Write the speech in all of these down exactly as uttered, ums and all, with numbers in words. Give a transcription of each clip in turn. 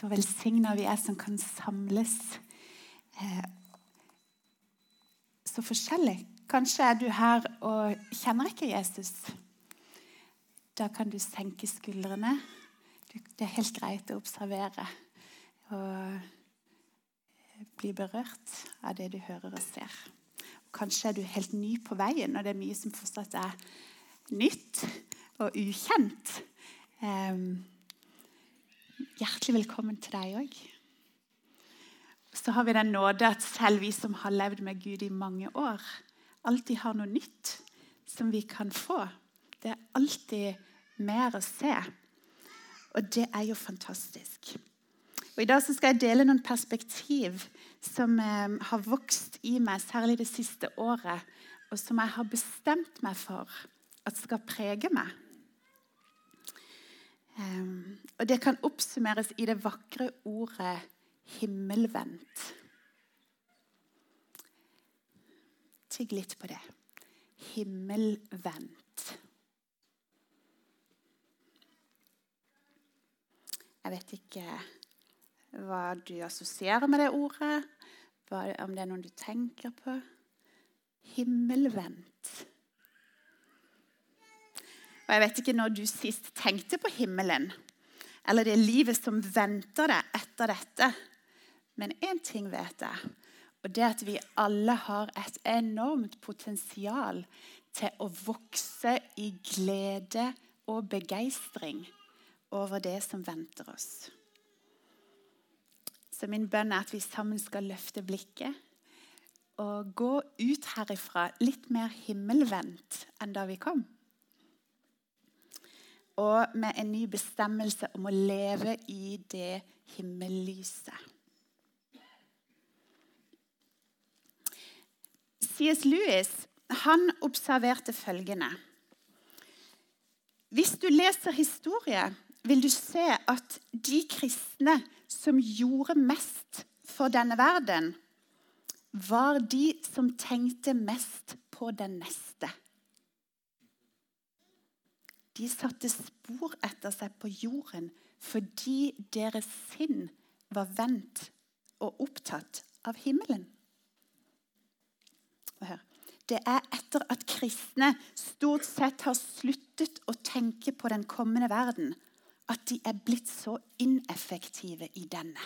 Så velsignet vi er som kan samles eh, så forskjellig. Kanskje er du her og kjenner ikke Jesus. Da kan du senke skuldrene. Det er helt greit å observere og bli berørt av det du hører og ser. Kanskje er du helt ny på veien, og det er mye som fortsatt er nytt og ukjent. Um, hjertelig velkommen til deg også. Så har vi den nåde at selv vi som har levd med Gud i mange år, alltid har noe nytt som vi kan få. Det er alltid mer å se, og det er jo fantastisk. Og I dag så skal jeg dele noen perspektiv som eh, har vokst i meg, særlig det siste året, og som jeg har bestemt meg for at skal prege meg. Um, og det kan oppsummeres i det vakre ordet himmelvendt. Tygg litt på det. Himmelvendt. Jeg vet ikke hva du assosierer med det ordet, hva, om det er noe du tenker på. Himmelvendt. Og jeg vet ikke når du sist tenkte på himmelen, eller det livet som venter deg etter dette. Men en ting vet jeg, og det er at vi alle har et enormt potensial til å vokse i glede og begeistring over det som venter oss. Så min bønn er at vi sammen skal løfte blikket og gå ut herifra litt mer himmelvendt enn da vi kom. Og med en ny bestemmelse om å leve i det himmellyset. C S Lewis, han observerte følgende. Hvis du leser historie, vil du se at de kristne som gjorde mest for denne verden, var de som tenkte mest på den neste. De satte spor etter seg på jorden fordi deres sinn var vendt og opptatt av himmelen. Hør. Det er etter at kristne stort sett har sluttet å tenke på den kommende verden, at de er blitt så ineffektive i denne.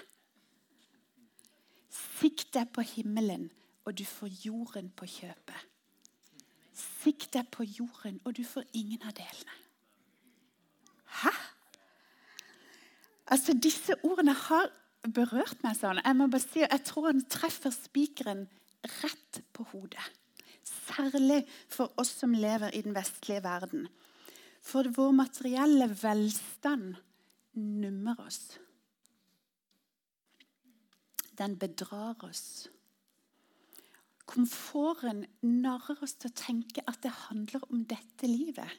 Sikt deg på himmelen, og du får jorden på kjøpet. Sikt deg på jorden, og du får ingen av delene. Hæ? Altså, disse ordene har berørt meg sånn. Jeg må bare si, jeg tror han treffer spikeren rett på hodet. Særlig for oss som lever i den vestlige verden. For vår materielle velstand nummer oss. Den bedrar oss. Komforten narrer oss til å tenke at det handler om dette livet.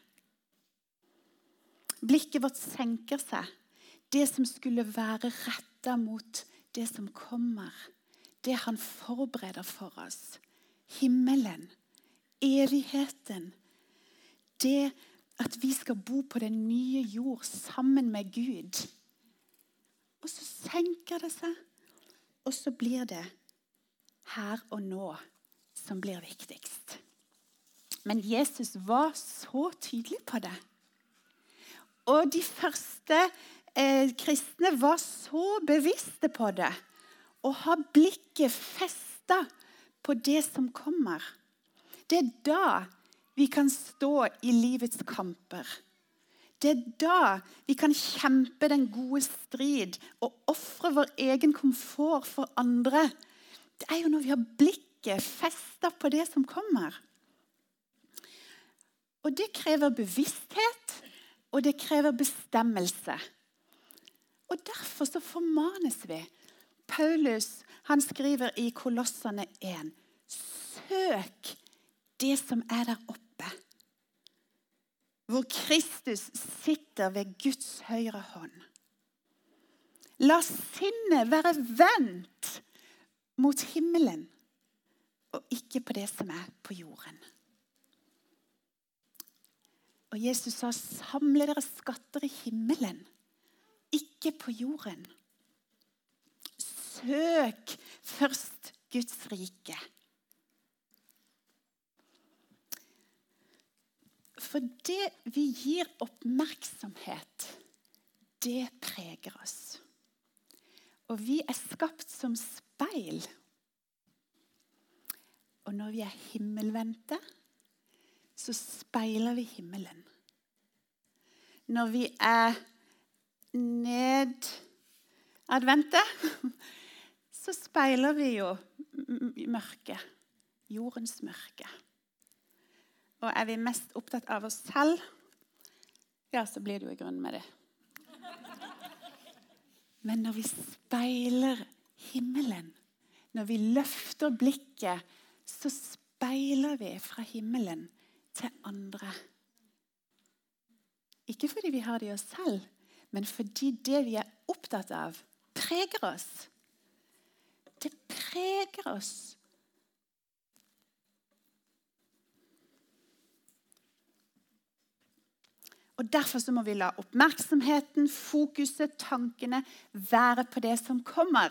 Blikket vårt senker seg. Det som skulle være rettet mot det som kommer. Det han forbereder for oss. Himmelen. Evigheten. Det at vi skal bo på den nye jord sammen med Gud. Og så senker det seg. Og så blir det her og nå som blir viktigst. Men Jesus var så tydelig på det. Og de første eh, kristne var så bevisste på det. Og har blikket festet på det som kommer. Det er da vi kan stå i livets kamper. Det er da vi kan kjempe den gode strid og offre vår egen komfort for andre. Det er jo når vi har blikket festet på det som kommer. Og det krever bevissthet, og det krever bestemmelse. Og derfor så formanes vi. Paulus, han skriver i Kolossene én, søk det som er der oppe, hvor Kristus sitter ved Guds høyre hånd. La sinnet være vendt mot himmelen, og ikke på det som er på jorden. Og Jesus sa, samle dere skatter i himmelen, ikke på jorden. søk først Guds rike. For det vi gir oppmerksomhet, det preger oss. Og vi er skapt som speil. Og når vi er himmelvendte, så speiler vi himmelen. Når vi er nedadvendte, så speiler vi jo mørket, jordens mørke. Og er vi mest opptatt av oss selv, ja, så blir det jo i grunn med det. Men når vi speiler himmelen, når vi løfter blikket, så speiler vi fra himmelen til andre. Ikke fordi vi har det i oss selv, men fordi det vi er opptatt av, preger oss. Det preger oss. Og derfor så må vi la oppmerksomheten, fokuset, tankene være på det som kommer.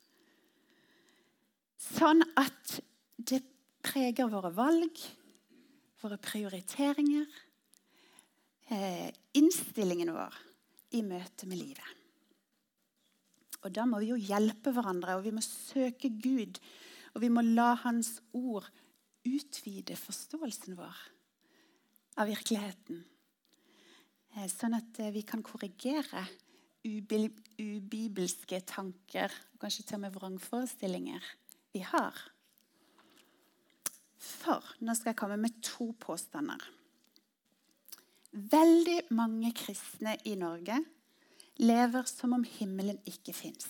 Sånn at det preger våre valg, våre prioriteringer, eh, innstillingen vår i møte med livet. Og da må vi jo hjelpe hverandre, og vi må søke Gud, og vi må la hans ord utvide forståelsen vår av virkeligheten. Sånn at vi kan korrigere ubibelske tanker, og kanskje til og med vrangforestillinger vi har. For nå skal jeg komme med to påstander. Veldig mange kristne i Norge lever som om himmelen ikke finnes.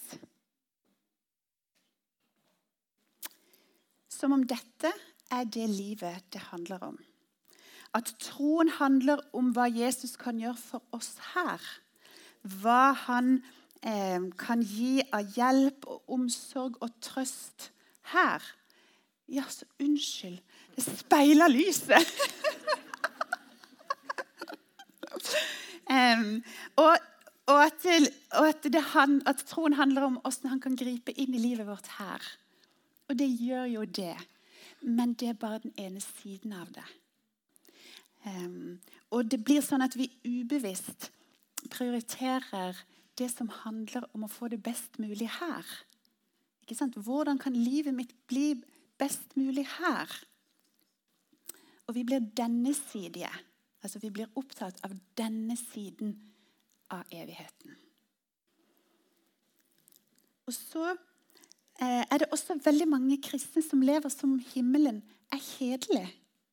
Som om dette er det livet det handler om. At troen handler om hva Jesus kan gjøre for oss her. Hva han eh, kan gi av hjelp og omsorg og trøst her. Ja, så unnskyld. Det speiler lyset. um, og, og, at, og at, det, at troen handler om hvordan han kan gripe inn i livet vårt her. Og det gjør jo det. Men det er bare den ene siden av det. Um, og det blir sånn at vi ubevisst prioriterer det som handler om å få det best mulig her. Ikke sant? Hvordan kan livet mitt bli best mulig her? Og vi blir denne sidige. Altså vi blir opptatt av denne siden av evigheten. Og så eh, er det også veldig mange kristne som lever som himmelen er kjedelig.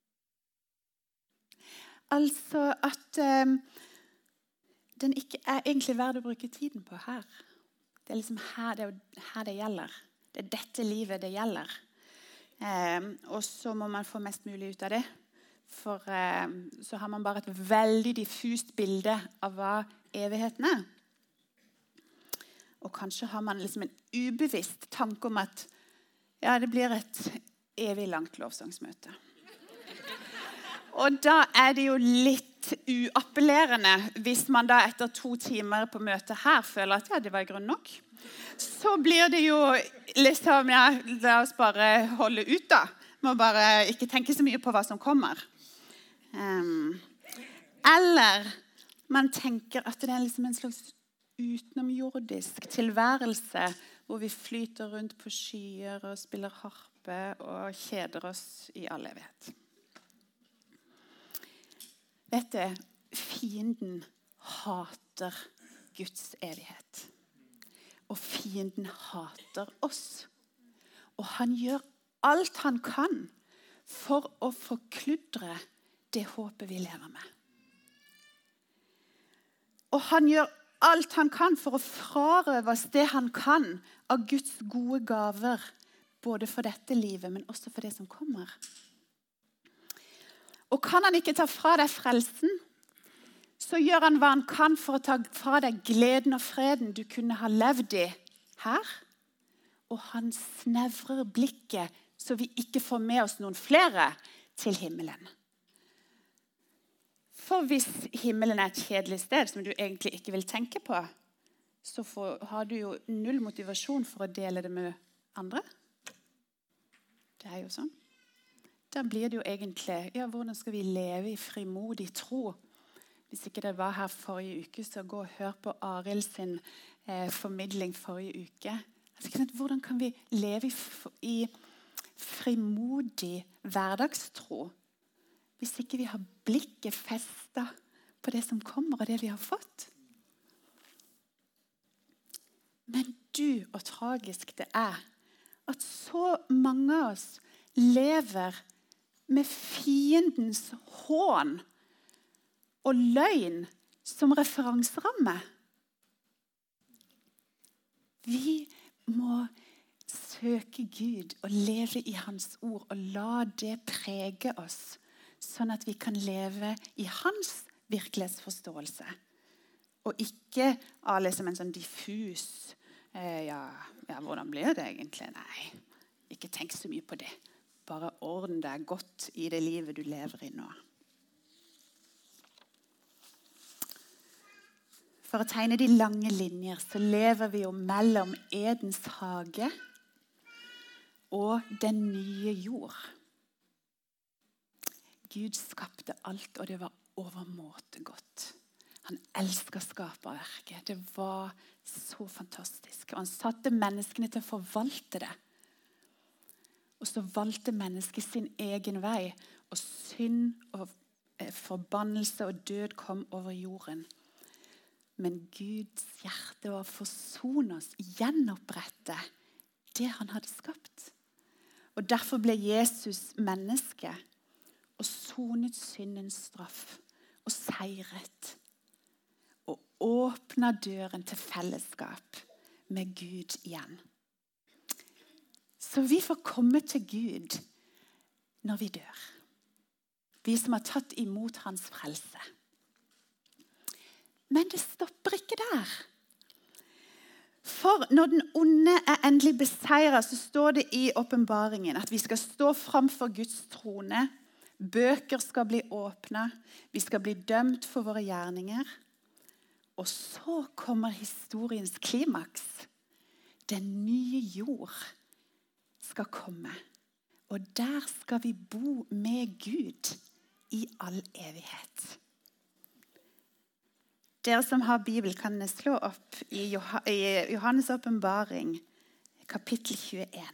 Altså at um, den ikke er egentlig verdt å bruke tiden på her. Det er liksom her det, her det gjelder. Det er dette livet det gjelder. Um, og så må man få mest mulig ut av det. For um, så har man bare et veldig diffust bilde av hva evigheten er. Og kanskje har man liksom en ubevisst tanke om at ja, det blir et evig langt lovsangsmøte. Og da er det jo litt uappellerende hvis man da etter to timer på møtet her føler at ja, det var grunn nok. Så blir det jo liksom, ja, la oss bare holde ut da. Må bare ikke tenke så mye på hva som kommer. Um, eller man tenker at det er liksom en slags utenomjordisk tilværelse hvor vi flyter rundt på skyer og spiller harpe og kjeder oss i all evighet. Vet du, fienden hater Guds evighet. Og fienden hater oss. Og han gjør alt han kan for å forkludre det håpet vi lever med. Og han gjør alt han kan for å frarøve oss det han kan av Guds gode gaver, både for dette livet, men også for det som kommer. Og kan han ikke ta fra deg frelsen, så gjør han hva han kan for å ta fra deg gleden og freden du kunne ha levd i her. Og han snevrer blikket så vi ikke får med oss noen flere til himmelen. For hvis himmelen er et kjedelig sted som du egentlig ikke vil tenke på, så får, har du jo null motivasjon for å dele det med andre. Det er jo sånn. Da blir det jo egentlig, ja, hvordan skal vi leve i frimodig tro? Hvis ikke det var her forrige uke, så gå og hør på Arild sin eh, formidling forrige uke. Altså, hvordan kan vi leve i, i frimodig hverdagstro hvis ikke vi har blikket festet på det som kommer og det vi har fått? Men du, og tragisk det er, at så mange av oss lever med fiendens hån og løgn som referanseramme. Vi må søke Gud og leve i hans ord og la det prege oss, sånn at vi kan leve i hans virkelighetsforståelse. Og ikke alle som en sånn diffus, eh, ja, ja, hvordan blir det egentlig? Nei, ikke tenk så mye på det. Bare ordne deg godt i det livet du lever i nå. For å tegne de lange linjer, så lever vi jo mellom Edens hage og den nye jord. Gud skapte alt, og det var overmåte godt. Han elsket skaperverket. Det var så fantastisk. Og han satte menneskene til å forvalte det. Og så valgte mennesket sin egen vei, og synd og forbannelse og død kom over jorden. Men Guds hjerte var å forsone oss, gjenopprette det han hadde skapt. Og derfor ble Jesus menneske og sonet syndens straff og seiret. Og åpnet døren til fellesskap med Gud igjen. Så vi får komme til Gud når vi dør. Vi som har tatt imot hans frelse. Men det stopper ikke der. For når den onde er endelig beseiret, så står det i åpenbaringen at vi skal stå framfor Guds trone. Bøker skal bli åpnet. Vi skal bli dømt for våre gjerninger. Og så kommer historiens klimaks. Den nye jord skal komme. Og der skal vi bo med Gud i all evighet. Dere som har Bibel, kan slå opp i Johannes åpenbaring, kapittel tjueen.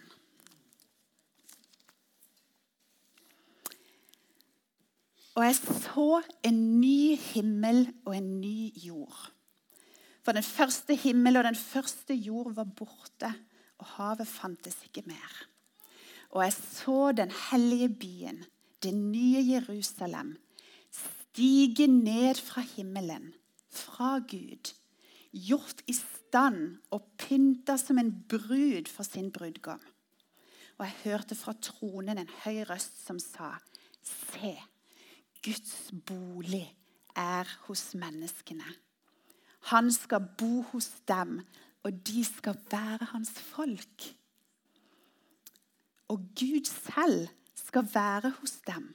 Og jeg så en ny himmel og en ny jord. For den første himmel og den første jord var borte, og havet fantes ikke mer. Og jeg så den hellige byen, det nye Jerusalem, stige ned fra himmelen, fra Gud, gjort i stand og pyntet som en brud for sin brudgom. Og jeg hørte fra tronen en høy røst som sa, se, Guds bolig er hos menneskene. Han skal bo hos dem, og de skal være hans folk. Og Gud selv skal være hos dem.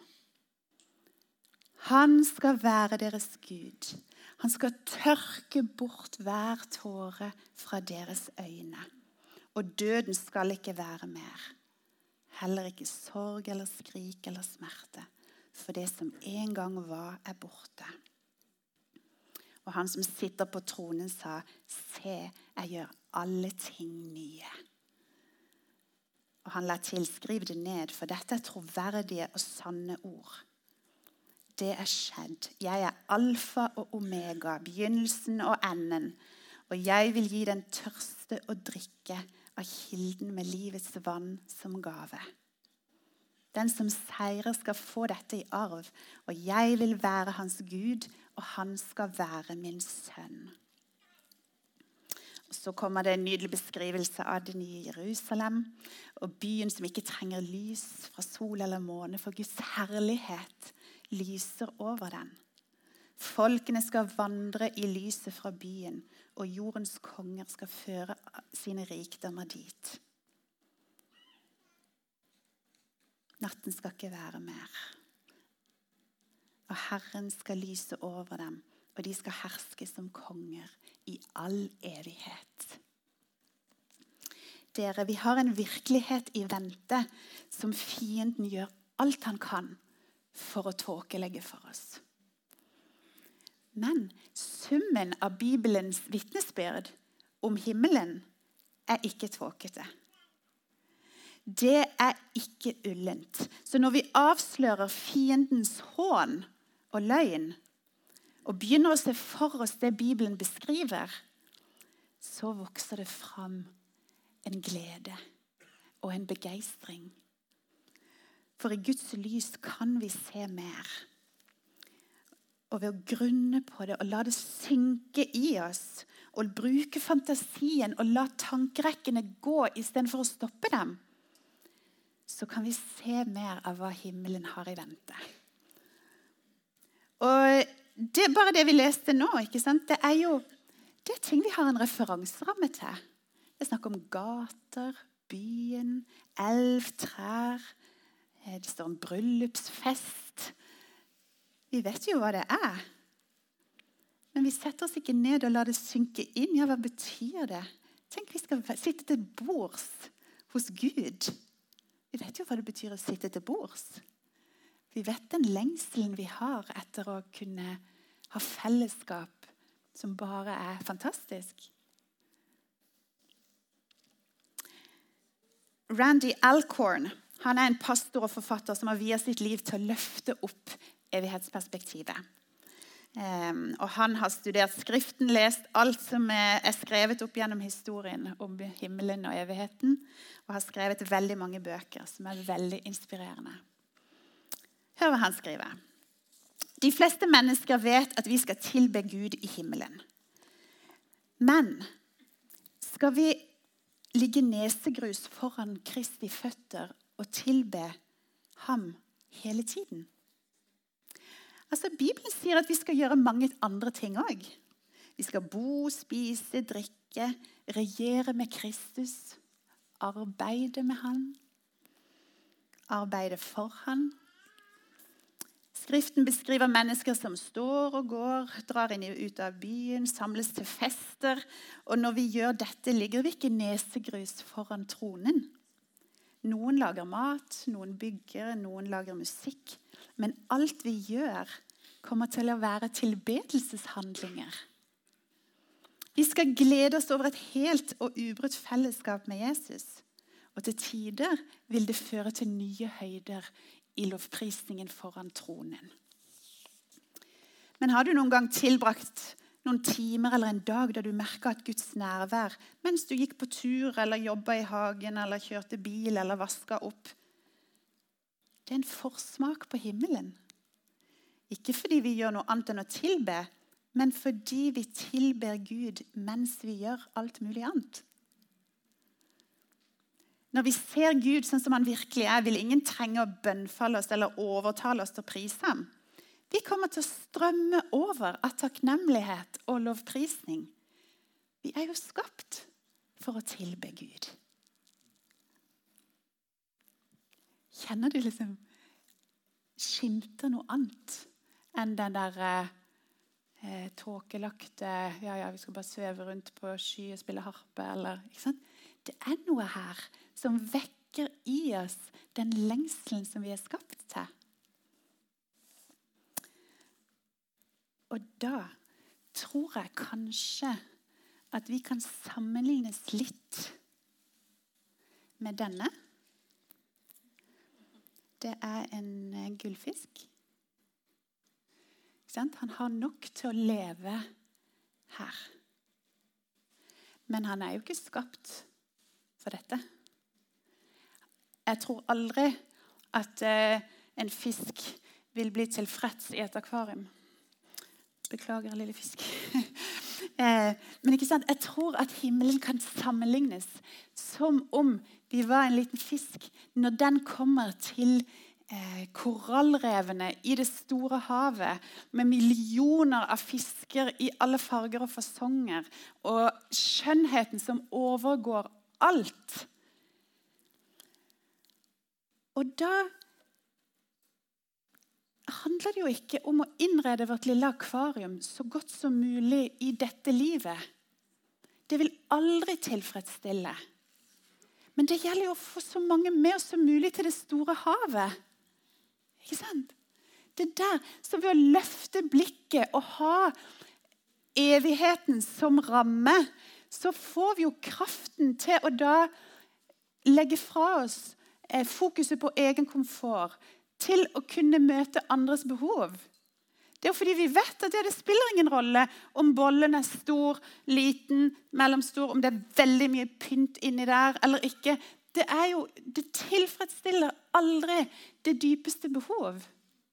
Han skal være deres Gud. Han skal tørke bort hver tåre fra deres øyne. Og døden skal ikke være mer. Heller ikke sorg eller skrik eller smerte. For det som en gang var, er borte. Og han som sitter på tronen sa, se, jeg gjør alle ting nye. Og han la tilskrive det ned, for dette er troverdige og sanne ord. Det er skjedd. Jeg er alfa og omega, begynnelsen og enden. Og jeg vil gi den tørste å drikke av kilden med livets vann som gave. Den som seirer skal få dette i arv, og jeg vil være hans Gud, og han skal være min sønn. Og så kommer det en nydelig beskrivelse av det nye Jerusalem, og byen som ikke trenger lys fra sol eller måne, for Guds herlighet lyser over den. Folkene skal vandre i lyset fra byen, og jordens konger skal føre sine rikdommer dit. Natten skal ikke være mer. Og Herren skal lyse over dem, og de skal herske som konger i all evighet. Dere, vi har en virkelighet i vente som fienden gjør alt han kan for å tåkelegge for oss. Men summen av Bibelens vitnesbyrd om himmelen er ikke tåkete. Det er ikke ullent. Så når vi avslører fiendens hån og løgn, og begynner å se for oss det Bibelen beskriver, så vokser det fram en glede og en begeistring. For i Guds lys kan vi se mer. Og ved å grunne på det og la det synke i oss, og bruke fantasien og la tankerekkene gå i stedet for å stoppe dem, så kan vi se mer av hva himmelen har i vente. Og det er bare det vi leste nå, ikke sant? Det er jo det er ting vi har en referanseramme til. Det er snakk om gater, byen, elv, trær. Det står om bryllupsfest. Vi vet jo hva det er. Men vi setter oss ikke ned og lar det synke inn. Ja, hva betyr det? Tenk, vi skal sitte til bords hos Gud. Vi vet jo hva det betyr å sitte til bords. Vi vet den lengselen vi har etter å kunne ha fellesskap som bare er fantastisk. Randy Alcorn, han er en pastor og forfatter som har viet sitt liv til å løfte opp evighetsperspektivet. Um, og han har studert skriften, lest alt som er, er skrevet opp gjennom historien om himmelen og evigheten, og har skrevet veldig mange bøker som er veldig inspirerende. Hør hva han skriver. De fleste mennesker vet at vi skal tilbe Gud i himmelen. Men skal vi ligge nesegrus foran Kristi føtter og tilbe ham hele tiden? Altså, Bibelen sier at vi skal gjøre mange andre ting også. Vi skal bo, spise, drikke, regjere med Kristus, arbeide med han, arbeide for han. Skriften beskriver mennesker som står og går, drar inn ut av byen, samles til fester. Og når vi gjør dette, ligger vi ikke nesegrus foran tronen. Noen lager mat, noen bygger, noen lager musikk. Men alt vi gjør kommer til å være tilbedelseshandlinger. Vi skal glede oss over et helt og ubrutt fellesskap med Jesus. Og til tider vil det føre til nye høyder i lovprisningen foran tronen. Men har du noen gang tilbrakt noen timer eller en dag da du merket at Guds nærvær, mens du gikk på tur eller jobbet i hagen eller kjørte bil eller vasket opp? Det er en forsmak på himmelen. Ikke fordi vi gjør noe annet enn å tilbe, men fordi vi tilber Gud mens vi gjør alt mulig annet. Når vi ser Gud sånn som han virkelig er, vil ingen trenge å bønnfalle oss eller overtale oss til å prise ham. Vi kommer til å strømme over av takknemlighet og lovprisning. Vi er jo skapt for å tilbe Gud. Kjenner du liksom skimter noe annet enn den der eh, tåkelagte, ja, ja, vi skal bare sveve rundt på sky og spille harpe, eller, ikke sant? Det er noe her som vekker i oss den lengselen som vi er skapt til. Og da tror jeg kanskje at vi kan sammenlignes litt med denne. Det er en gullfisk. Han har nok til å leve her. Men han er jo ikke skapt for dette. Jeg tror aldri at eh, en fisk vil bli tilfreds i et akvarium. Beklager, lille fisk. eh, men ikke sant? Jeg tror at himmelen kan sammenlignes som om vi var en liten fisk. Når den kommer til eh, korallrevene i det store havet, med millioner av fisker i alle farger og fasonger, og skjønnheten som overgår alt. Og da handler det jo ikke om å innrede vårt lille akvarium så godt som mulig i dette livet. Det vil aldri tilfredsstille. Men det gjelder jo å få så mange med oss som mulig til det store havet. Ikke sant? Det er der, så ved å løfte blikket og ha evigheten som ramme, så får vi jo kraften til å da legge fra oss eh, fokuset på egen komfort, til å kunne møte andres behov. Det er jo fordi vi vet at det, det spiller ingen rolle om bollen er stor, liten, mellomstor, om det er veldig mye pynt inni der eller ikke. Det er jo, det tilfredsstiller aldri det dypeste behov.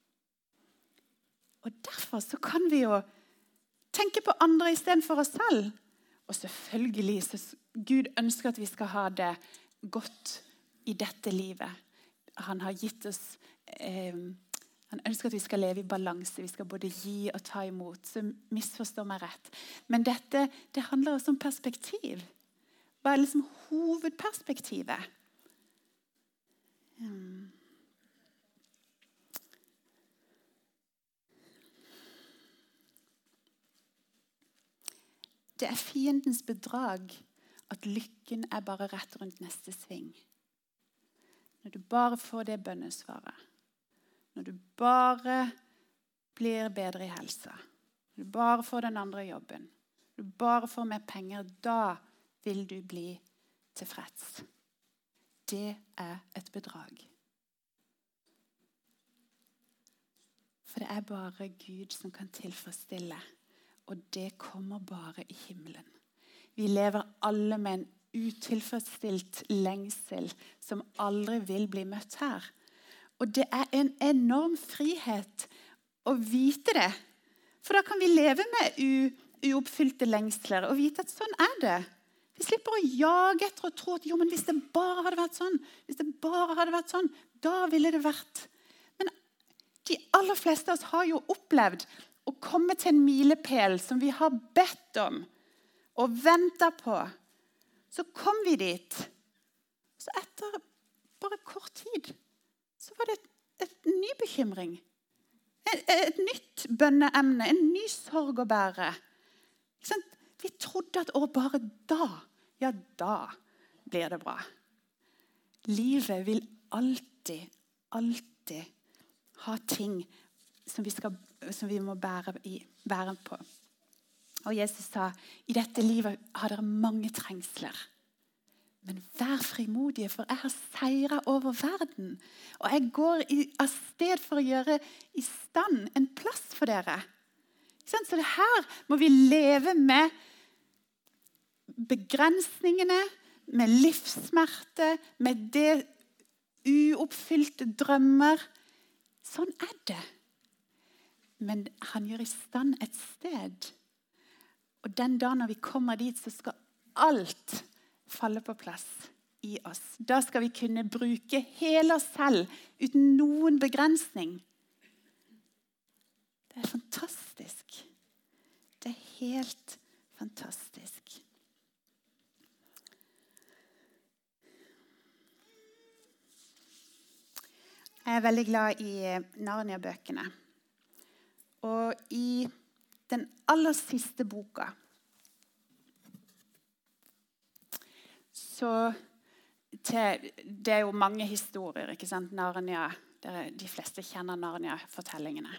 Og derfor så kan vi jo tenke på andre i stedet for oss selv. Og selvfølgelig så Gud ønsker at vi skal ha det godt i dette livet. Han har gitt oss, eh, han ønsker at vi skal leve i balanse. Vi skal både gi og ta imot. Så misforstå meg rett. Men dette, det handler også om perspektiv. Hva er liksom hovedperspektivet? Hmm. Det er fiendens bedrag at lykken er bare rett rundt neste sving. Når du bare får det bønnesvaret. Når du bare blir bedre i helsa. Når du bare får den andre jobben. Når du bare får mer penger, da vil du bli tilfreds. Det er et bedrag. For det er bare Gud som kan tilfredsstille. Og det kommer bare i himmelen. Vi lever alle med en utilfredsstilt lengsel som aldri vil bli møtt her. Og det er en enorm frihet å vite det. For da kan vi leve med uoppfylte lengsler og vite at sånn er det. Vi slipper å jage etter og tro at jo, men hvis det bare hadde vært sånn, hvis det bare hadde vært sånn, da ville det vært. Men de aller fleste av oss har jo opplevd å komme til en milepæl som vi har bedt om og ventet på. Så kom vi dit. Så etter bare kort tid så var det et, et ny bekymring. Et, et nytt bønneemne, en ny sorg å bære. Ikke sant? Vi trodde at å, bare da, ja da blir det bra. Livet vil alltid, alltid ha ting som vi, skal, som vi må bære, i, bære på. Og Jesus sa, i dette livet har dere mange trengsler. Men vær frimodige, for jeg har seiret over verden. Og jeg går i, av sted for å gjøre i stand en plass for dere. Så det her må vi leve med begrensningene, med livssmerte, med det uoppfylte drømmer. Sånn er det. Men han gjør i stand et sted. Og den dagen når vi kommer dit, så skal alt falle på plass i oss. Da skal vi kunne bruke hele oss selv uten noen begrensning. Det er fantastisk. Det er helt fantastisk. Jeg er veldig glad i Narnia-bøkene. Og i den aller siste boka så til, det er jo mange historier, ikke sant? Narnia, de fleste kjenner Narnia-fortellingene.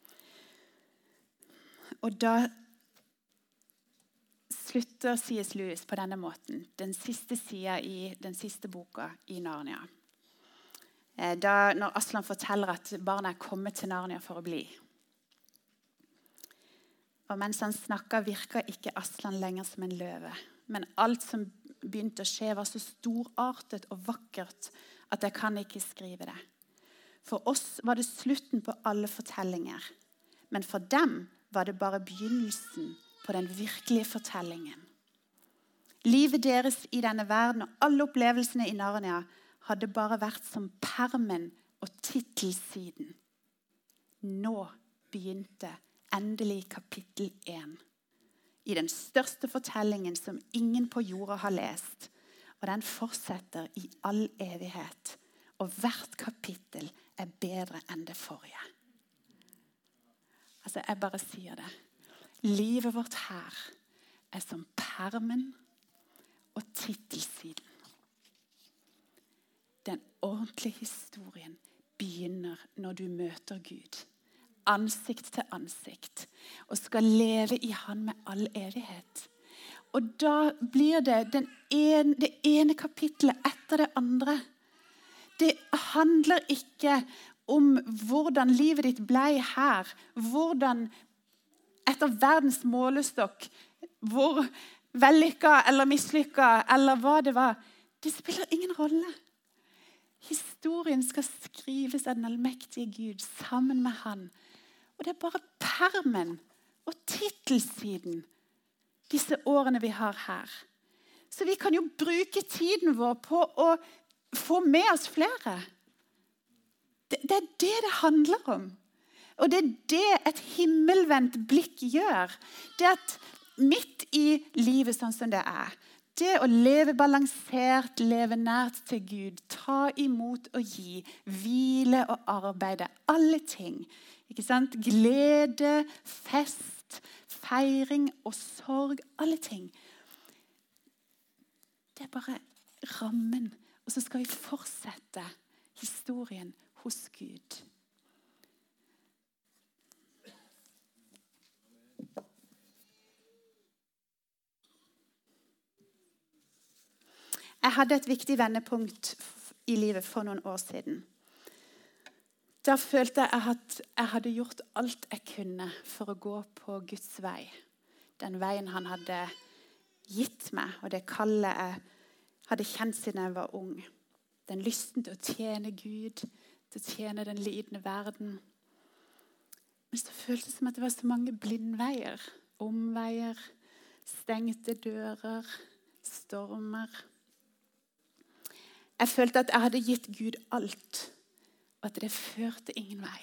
Og da slutter C S Lewis på denne måten, den siste siden i den siste boka i Narnia. Da, når Aslan forteller at barna er kommet til Narnia for å bli. Og mens han snakker, virker ikke Aslan lenger som en løve. Men alt som begynte å skje var så storartet og vakkert at jeg kan ikke skrive det. For oss var det slutten på alle fortellinger. Men for dem var det bare begynnelsen på den virkelige fortellingen. Livet deres i denne verden og alle opplevelsene i Narnia hadde bare vært som permen og titelsiden. Nå begynte endelig kapittel én. I den største fortellingen som ingen på jorda har lest. Og den fortsetter i all evighet. Og hvert kapittel er bedre enn det forrige. Altså, jeg bare sier det. Livet vårt her er som permen og tittelsiden. Den ordentlige historien begynner når du møter Gud. Ansikt til ansikt. Og skal leve i han med all evighet. Og da blir det den ene, det ene kapitlet etter det andre. Det handler ikke om hvordan livet ditt ble her. Hvordan etter verdens målestokk, hvor vellykket eller mislykket eller hva det var. Det spiller ingen rolle. Historien skal skrives av den allmektige Gud sammen med han. Og det er bare permen og tittelsiden disse årene vi har her. Så vi kan jo bruke tiden vår på å få med oss flere. Det, det er det det handler om. Og det er det et himmelvendt blikk gjør. Det at midt i livet sånn som det er, det å leve balansert, leve nært til Gud, ta imot og gi, hvile og arbeide, alle ting. Ikke sant? Glede, fest, feiring og sorg, alle ting. Det er bare rammen. Og så skal vi fortsette historien hos Gud. Jeg hadde et viktig vendepunkt i livet for noen år siden. Da følte jeg at jeg hadde gjort alt jeg kunne for å gå på Guds vei. Den veien han hadde gitt meg, og det kallet jeg hadde kjent siden jeg var ung. Den lysten til å tjene Gud, til å tjene den lidende verden. Men så føltes det som at det var så mange blindveier, omveier, stengte dører, stormer. Jeg følte at jeg hadde gitt Gud alt, og at det førte ingen vei.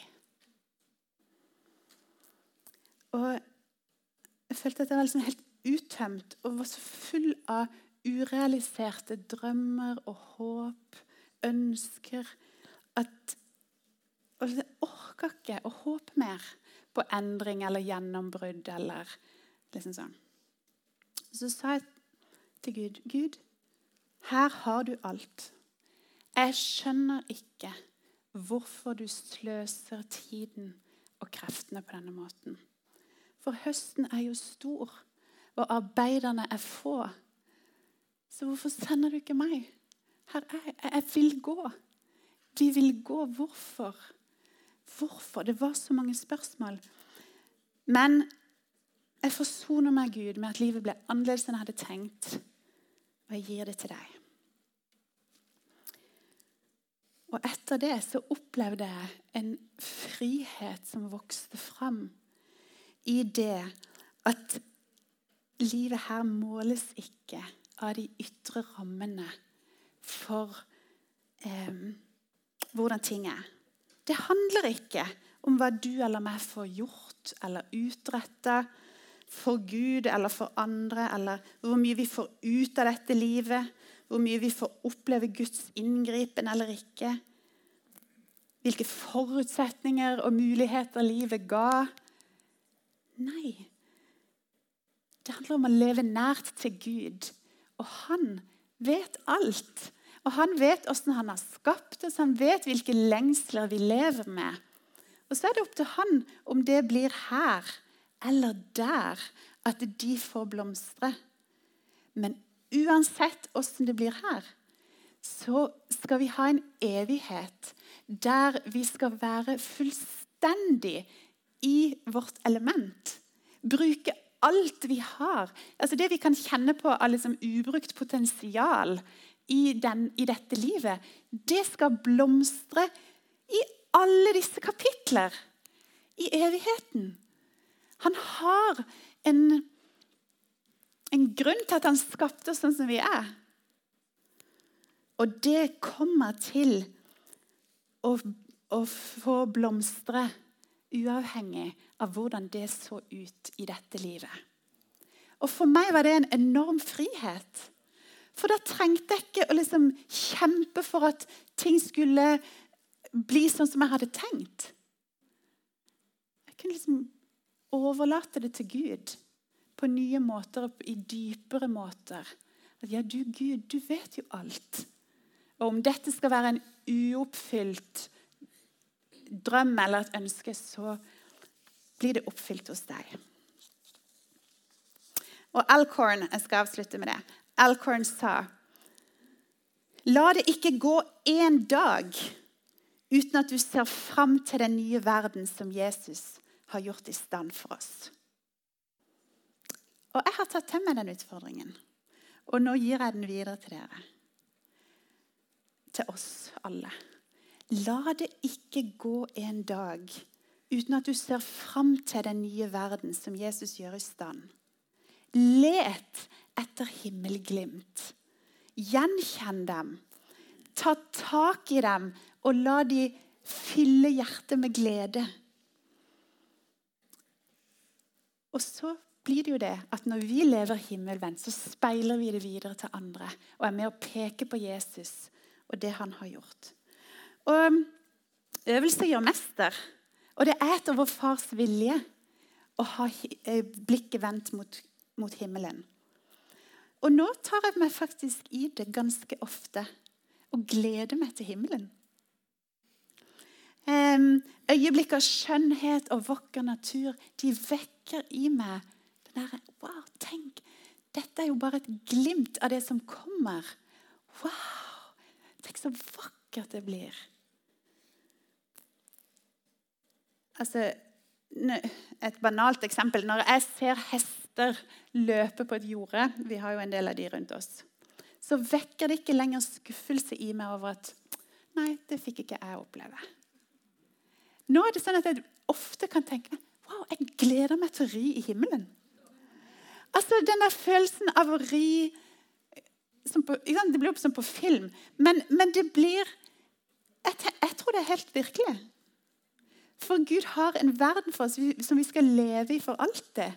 Og jeg følte at jeg var liksom helt uttømt og var så full av urealiserte drømmer og håp, ønsker, at og jeg orket ikke å håpe mer på endring eller gjennombrudd eller liksom sånn. Så sa jeg til Gud, Gud, her har du alt. Jeg skjønner ikke hvorfor du sløser tiden og kreftene på denne måten. For høsten er jo stor, og arbeiderne er få. Så hvorfor sender du ikke meg? Her er jeg. Jeg vil gå. Vi vil gå. Hvorfor? Hvorfor? Det var så mange spørsmål. Men jeg forsoner meg, Gud, med at livet ble annerledes enn jeg hadde tenkt. Og jeg gir det til deg. Og etter det så opplevde jeg en frihet som vokste fram i det at livet her måles ikke av de ytre rammene for eh, hvordan ting er. Det handler ikke om hva du eller meg får gjort eller utrettet for Gud eller for andre, eller hvor mye vi får ut av dette livet, hvor mye vi får oppleve Guds inngripen eller ikke. Hvilke forutsetninger og muligheter livet ga. Nei. Det handler om å leve nært til Gud. Og han vet alt. Og han vet hvordan han har skapt oss. Han vet hvilke lengsler vi lever med. Og så er det opp til han om det blir her eller der at de får blomstre. Men uansett hvordan det blir her, så skal vi ha en evighet der vi skal være fullstendig i vårt element. Bruke alt vi har. Altså det vi kan kjenne på av liksom ubrukt potensial i, den, i dette livet, det skal blomstre i alle disse kapitler i evigheten. Han har en, en grunn til at han skapte oss sånn som vi er. Og det kommer til å, å få blomstre uavhengig av hvordan det så ut i dette livet. Og for meg var det en enorm frihet. For da trengte jeg ikke å liksom kjempe for at ting skulle bli sånn som jeg hadde tenkt. Jeg kunne liksom overlate det til Gud på nye måter og i dypere måter. At ja, du Gud, du vet jo alt. Og om dette skal være en uoppfylt drøm eller et ønske, så blir det oppfylt hos deg. Og Alcorn, jeg skal avslutte med det. Alcorn sa, la det ikke gå en dag uten at du ser frem til den nye verden som Jesus har gjort i stand for oss. Og jeg har tatt til meg den utfordringen. Og nå gir jeg den videre til dere. Til oss alle. La det ikke gå en dag uten at du ser frem til den nye verden som Jesus gjør i stand. Let etter himmelglimt. Gjenkjenn dem. Ta tak i dem og la de fylle hjertet med glede. Og så blir det jo det at når vi lever himmelvendt, så speiler vi det videre til andre og er med å peke på Jesus og det han har gjort. Og øvelse gjør mester, og det er etter vår fars vilje å ha blikket vendt mot, mot himmelen. Og nå tar jeg meg faktisk i det ganske ofte og gleder meg til himmelen. Øyeblikk av skjønnhet og vakker natur, de vekker i meg den der, wow, tenk, dette er jo bare et glimt av det som kommer. Wow, tenk så vakkert det blir. Altså, et banalt eksempel, når jeg ser hester løpe på et jorde, vi har jo en del av de rundt oss, så vekker det ikke lenger skuffelse i meg over at, nei, det fikk ikke jeg oppleve. Nå er det sånn at jeg ofte kan tenke, wow, jeg gleder meg til å ri i himmelen. Altså, denne følelsen av å ri, som på, det blir opp som på film, men, men det blir, jeg, jeg tror det er helt virkelig. For Gud har en verden for oss som vi skal leve i for alltid.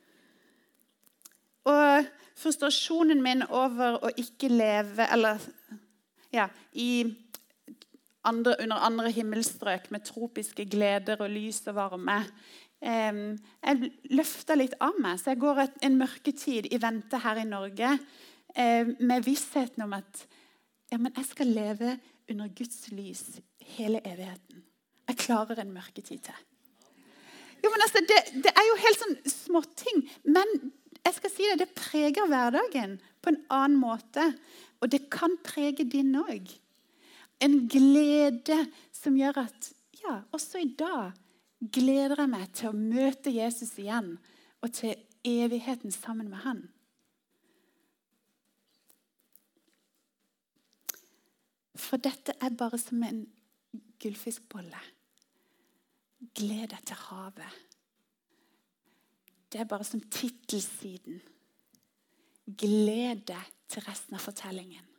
Og frustrasjonen min over å ikke leve, eller ja, i andre, under andre himmelstrøk med tropiske gleder og lys og varme, eh, jeg løfter litt av meg. Så jeg går et, en mørketid i vente her i Norge eh, med vissheten om at ja, men jeg skal leve under Guds lys hele evigheten. Jeg klarer en mørketid til. Jo, men altså, det, det er jo helt sånn småting, men jeg skal si det, det preger hverdagen på en annen måte, og det kan prege din også. En glede som gjør at, ja, også i dag gleder jeg meg til å møte Jesus igjen, og til evigheten sammen med han. For dette er bare som en gullfiskbolle. Gled deg til havet. Det er bare som titelsiden. Gled deg til resten av fortellingen.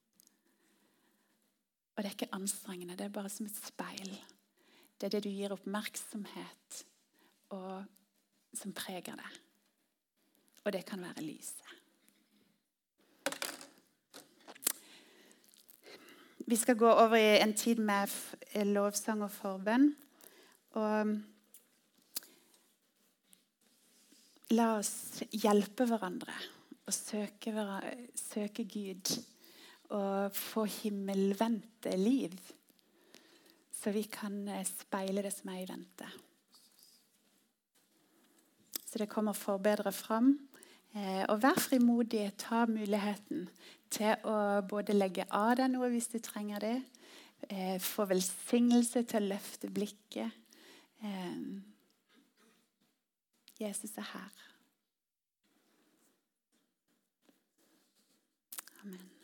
Og det er ikke anstrengende, det er bare som et speil. Det er det du gir oppmerksomhet og som preger det. Og det kan være lyset. Vi skal gå over i en tid med lovsang og forbønn. Og la oss hjelpe hverandre og søke, søke Gud og få himmelvendte liv, så vi kan speile det som er i vente. Så det kommer forbedre fram. Og vær frimodig, ta muligheten til å både legge av deg noe hvis du trenger det, få velsignelse til å løfte blikket. Jesus er her. Amen.